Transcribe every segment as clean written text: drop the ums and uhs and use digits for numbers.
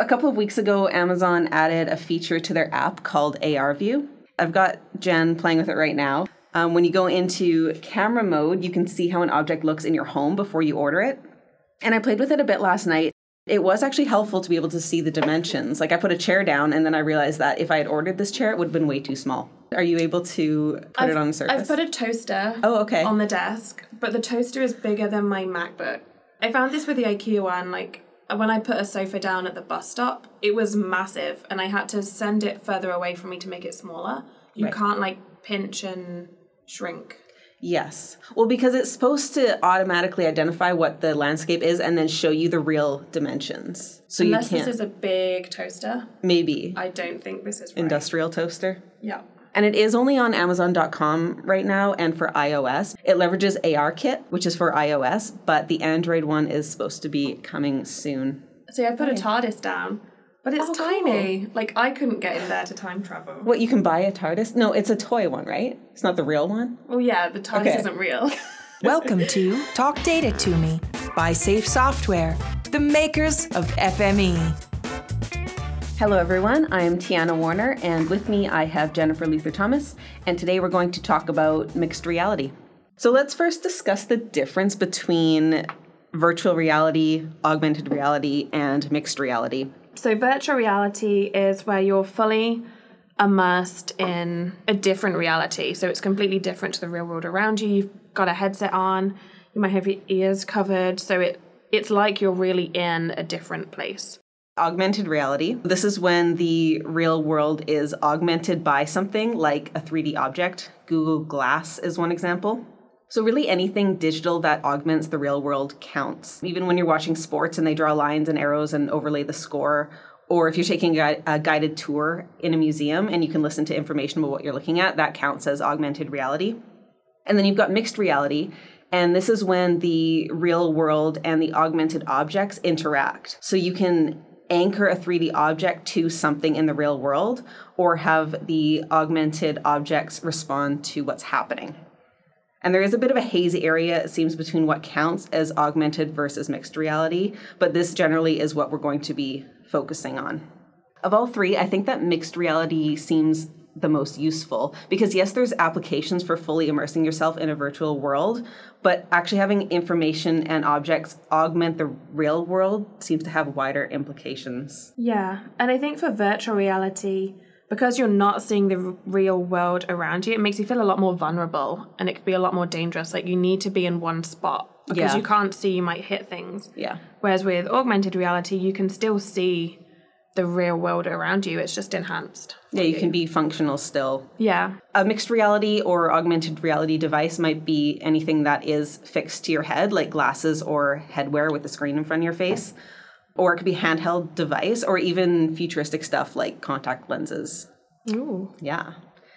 a couple of weeks ago, Amazon added a feature to their app called AR View. I've got Jen playing with it right now. When you go into camera mode, you can see how an object looks in your home before you order it. And I played with it a bit last night. It was actually helpful to be able to see the dimensions. Like I put a chair down and then I realized that if I had ordered this chair, it would have been way too small. Are you able to put it on the surface? I've put a toaster on the desk, but the toaster is bigger than my MacBook. I found this with the IKEA one, like when I put a sofa down at the bus stop, it was massive and I had to send it further away from me to make it smaller. You can't like pinch and shrink. Yes. Well, because it's supposed to automatically identify what the landscape is and then show you the real dimensions. So Unless you can't. This is a big toaster. Maybe. I don't think this is right. Industrial toaster. Yeah. And it is only on Amazon.com right now and for iOS. It leverages ARKit, which is for iOS, but the Android one is supposed to be coming soon. See, I put a TARDIS down, but it's tiny. Cool. Like, I couldn't get in there to time travel. What, you can buy a TARDIS? No, it's a toy one, right? It's not the real one? Well, yeah, the TARDIS isn't real. Welcome to Talk Data to Me by Safe Software, the makers of FME. Hello everyone, I'm Tiana Warner, and with me I have Jennifer Luther Thomas, and today we're going to talk about mixed reality. So let's first discuss the difference between virtual reality, augmented reality, and mixed reality. So virtual reality is where you're fully immersed in a different reality. So it's completely different to the real world around you. You've got a headset on, you might have your ears covered, so it's like you're really in a different place. Augmented reality. This is when the real world is augmented by something like a 3D object. Google Glass is one example. So really anything digital that augments the real world counts. Even when you're watching sports and they draw lines and arrows and overlay the score, or if you're taking a guided tour in a museum and you can listen to information about what you're looking at, that counts as augmented reality. And then you've got mixed reality. And this is when the real world and the augmented objects interact. So you can anchor a 3D object to something in the real world or have the augmented objects respond to what's happening. And there is a bit of a hazy area, it seems, between what counts as augmented versus mixed reality, but this generally is what we're going to be focusing on. Of all three, I think that mixed reality seems the most useful because yes, there's applications for fully immersing yourself in a virtual world, but actually having information and objects augment the real world seems to have wider implications. Yeah, and I think for virtual reality, because you're not seeing the real world around you, it makes you feel a lot more vulnerable and it could be a lot more dangerous. Like you need to be in one spot because you can't see, you might hit things. Yeah. Whereas with augmented reality, you can still see the real world around you. It's just enhanced. Yeah, you can be functional still. Yeah. A mixed reality or augmented reality device might be anything that is fixed to your head, like glasses or headwear with a screen in front of your face. Or it could be handheld device or even futuristic stuff like contact lenses. Ooh. Yeah.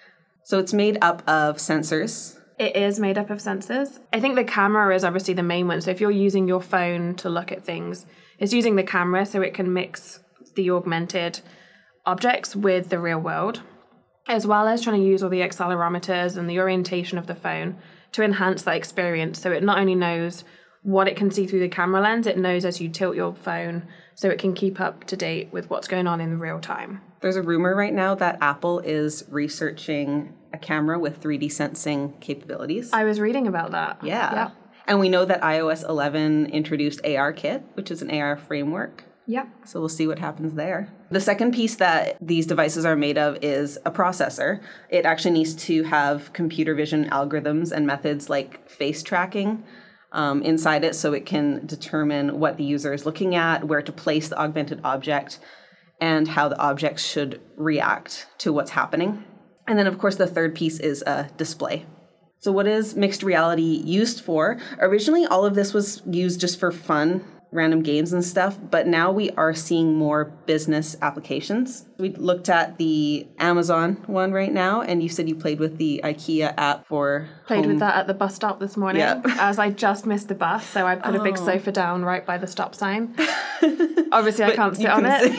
So it's made up of sensors. It is made up of sensors. I think the camera is obviously the main one. So if you're using your phone to look at things, it's using the camera so it can mix the augmented objects with the real world, as well as trying to use all the accelerometers and the orientation of the phone to enhance that experience. So it not only knows what it can see through the camera lens, it knows as you tilt your phone so it can keep up to date with what's going on in real time. There's a rumor right now that Apple is researching a camera with 3D sensing capabilities. I was reading about that. Yeah. And we know that iOS 11 introduced ARKit, which is an AR framework. Yeah. So we'll see what happens there. The second piece that these devices are made of is a processor. It actually needs to have computer vision algorithms and methods like face tracking inside it so it can determine what the user is looking at, where to place the augmented object, and how the object should react to what's happening. And then, of course, the third piece is a display. So what is mixed reality used for? Originally, all of this was used just for fun, random games and stuff, but now we are seeing more business applications. We looked at the Amazon one right now, and you said you played with the IKEA app for Played with that at the bus stop this morning, as I just missed the bus, so I put a big sofa down right by the stop sign. Obviously, I can't sit on it,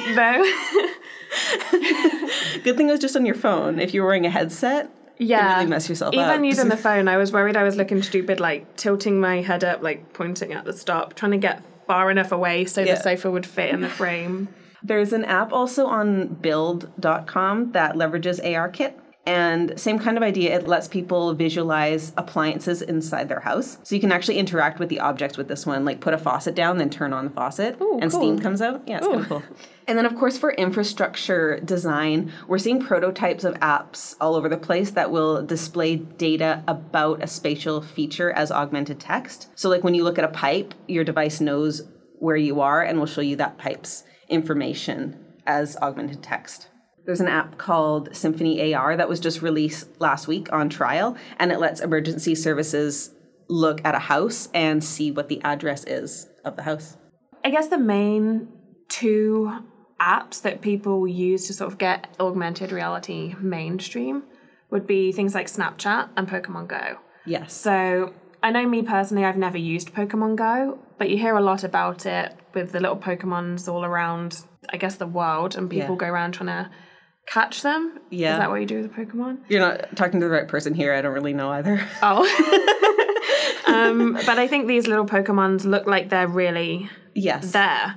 no. Good thing it was just on your phone. If you were wearing a headset, you really mess yourself up. Even using the phone, I was worried I was looking stupid, like tilting my head up, like pointing at the stop, trying to get far enough away so the sofa would fit in the frame. There's an app also on build.com that leverages ARKit. And same kind of idea, it lets people visualize appliances inside their house. So you can actually interact with the objects with this one, like put a faucet down, then turn on the faucet, and cool. steam comes out. Yeah, it's kind of cool. And then, of course, for infrastructure design, we're seeing prototypes of apps all over the place that will display data about a spatial feature as augmented text. So like when you look at a pipe, your device knows where you are and will show you that pipe's information as augmented text. There's an app called Symphony AR that was just released last week on trial, and it lets emergency services look at a house and see what the address is of the house. I guess the main two apps that people use to sort of get augmented reality mainstream would be things like Snapchat and Pokemon Go. Yes. So I know me personally, I've never used Pokemon Go, but you hear a lot about it with the little Pokemons all around, I guess, the world, and people go around trying to catch them? Yeah. Is that what you do with Pokemon? You're not talking to the right person here. I don't really know either. Oh. But I think these little Pokemons look like they're really there.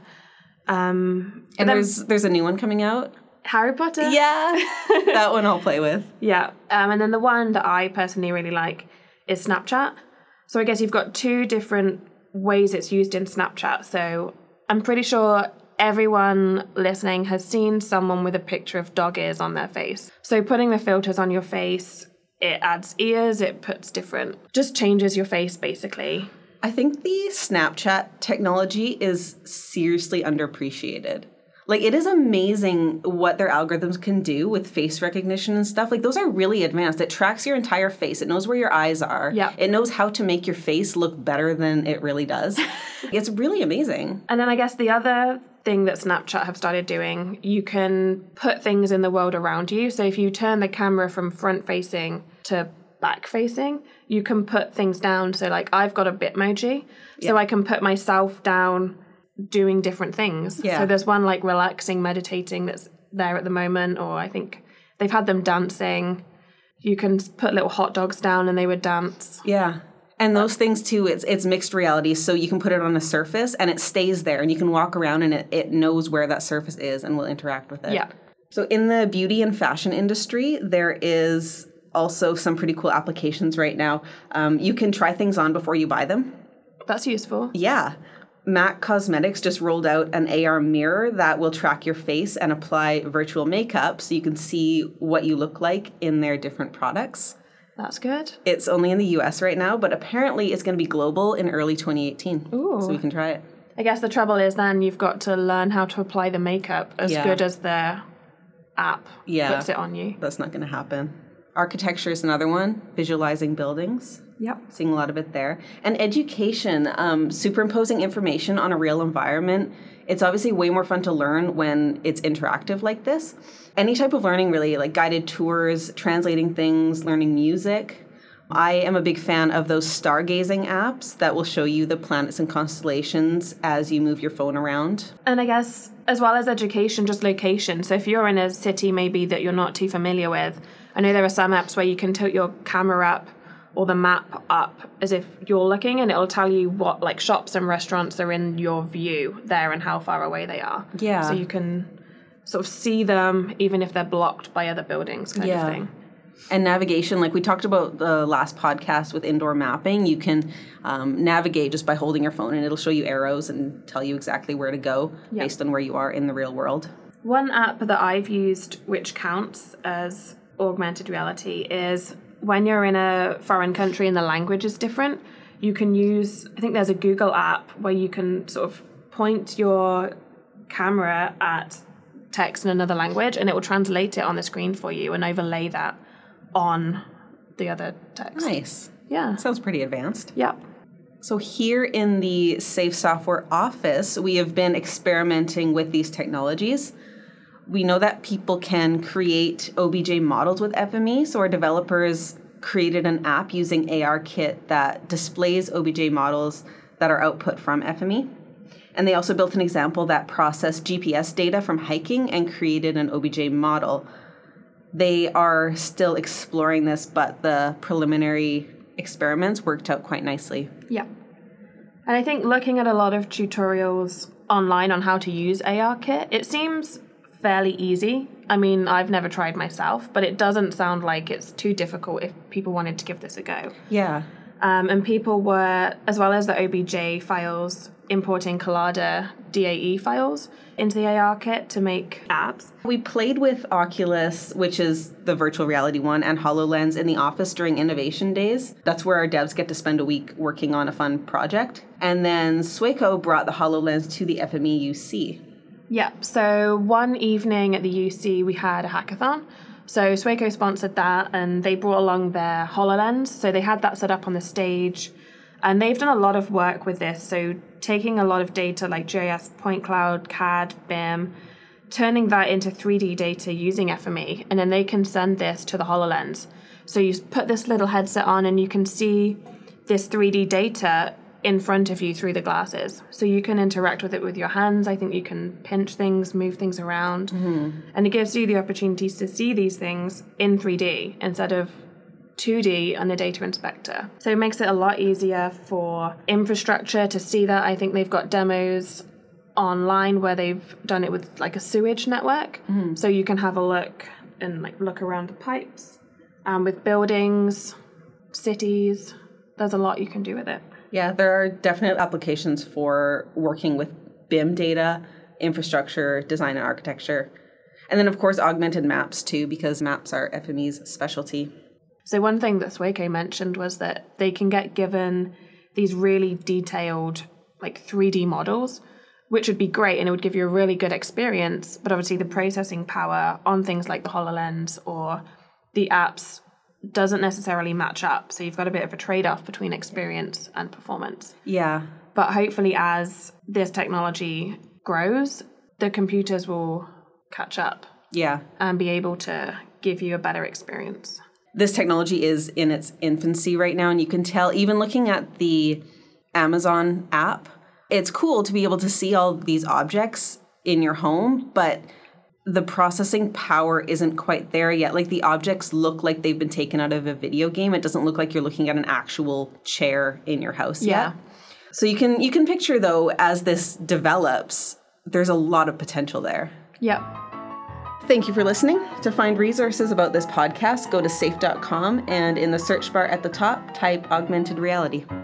And there's a new one coming out. Harry Potter? Yeah. That one I'll play with. Yeah. And then the one that I personally really like is Snapchat. So I guess you've got two different ways it's used in Snapchat. So I'm pretty sure everyone listening has seen someone with a picture of dog ears on their face. So putting the filters on your face, it adds ears, it puts just changes your face basically. I think the Snapchat technology is seriously underappreciated. Like, it is amazing what their algorithms can do with face recognition and stuff. Like, those are really advanced. It tracks your entire face. It knows where your eyes are. Yeah. It knows how to make your face look better than it really does. It's really amazing. And then I guess the other thing that Snapchat have started doing, you can put things in the world around you. So if you turn the camera from front facing to back facing, you can put things down. So like I've got a Bitmoji, so I can put myself down doing different things. Yeah. So there's one like relaxing, meditating that's there at the moment, or I think they've had them dancing. You can put little hot dogs down and they would dance. Yeah. And those things too, it's mixed reality. So you can put it on a surface and it stays there and you can walk around and it knows where that surface is and will interact with it. Yeah. So in the beauty and fashion industry, there is also some pretty cool applications right now. You can try things on before you buy them. That's useful. Yeah. MAC Cosmetics just rolled out an AR mirror that will track your face and apply virtual makeup so you can see what you look like in their different products. That's good. It's only in the US right now, but apparently it's going to be global in early 2018. Ooh. So we can try it. I guess the trouble is then you've got to learn how to apply the makeup as good as their app puts it on you. That's not going to happen. Architecture is another one, visualizing buildings. Yep. Seeing a lot of it there. And education, superimposing information on a real environment. It's obviously way more fun to learn when it's interactive like this. Any type of learning really, like guided tours, translating things, learning music. I am a big fan of those stargazing apps that will show you the planets and constellations as you move your phone around. And I guess as well as education, just location. So if you're in a city maybe that you're not too familiar with, I know there are some apps where you can tilt your camera up or the map up as if you're looking and it'll tell you what like shops and restaurants are in your view there and how far away they are. Yeah. So you can sort of see them even if they're blocked by other buildings kind of thing. And navigation, like we talked about the last podcast with indoor mapping, you can navigate just by holding your phone and it'll show you arrows and tell you exactly where to go based on where you are in the real world. One app that I've used which counts as augmented reality is when you're in a foreign country and the language is different, you can use, I think there's a Google app where you can sort of point your camera at text in another language and it will translate it on the screen for you and overlay that on the other text. Nice. Yeah. Sounds pretty advanced. Yep. So here in the Safe Software office, we have been experimenting with these technologies. We know that people can create OBJ models with FME, so our developers created an app using ARKit that displays OBJ models that are output from FME. And they also built an example that processed GPS data from hiking and created an OBJ model. They are still exploring this, but the preliminary experiments worked out quite nicely. Yeah. And I think looking at a lot of tutorials online on how to use ARKit. It seems fairly easy. I mean, I've never tried myself, but it doesn't sound like it's too difficult if people wanted to give this a go. Yeah. And people were, as well as the OBJ files, importing Collada DAE files into the ARKit to make apps. We played with Oculus, which is the virtual reality one, and HoloLens in the office during innovation days. That's where our devs get to spend a week working on a fun project. And then Sweco brought the HoloLens to the FME UC. Yeah, so one evening at the UC, we had a hackathon. So Sweco sponsored that, and they brought along their HoloLens. So they had that set up on the stage. And they've done a lot of work with this. So taking a lot of data like GIS, point cloud, CAD, BIM, turning that into 3D data using FME. And then they can send this to the HoloLens. So you put this little headset on and you can see this 3D data in front of you through the glasses. So you can interact with it with your hands. I think you can pinch things, move things around. Mm-hmm. And it gives you the opportunities to see these things in 3D instead of 2D on a data inspector. So it makes it a lot easier for infrastructure to see that. I think they've got demos online where they've done it with like a sewage network. Mm-hmm. So you can have a look and like look around the pipes. With buildings, cities, there's a lot you can do with it. Yeah, there are definite applications for working with BIM data, infrastructure, design and architecture. And then, of course, augmented maps, too, because maps are FME's specialty. So one thing that Sweco mentioned was that they can get given these really detailed, like 3D models, which would be great, and it would give you a really good experience. But obviously the processing power on things like the HoloLens or the apps doesn't necessarily match up. So you've got a bit of a trade-off between experience and performance. Yeah. But hopefully as this technology grows, the computers will catch up. Yeah. And be able to give you a better experience. This technology is in its infancy right now, and you can tell even looking at the Amazon app, it's cool to be able to see all these objects in your home, but the processing power isn't quite there yet. Like the objects look like they've been taken out of a video game. It doesn't look like you're looking at an actual chair in your house yet. So you can picture though, as this develops, there's a lot of potential there. Yep. Thank you for listening. To find resources about this podcast, go to safe.com and in the search bar at the top, type augmented reality.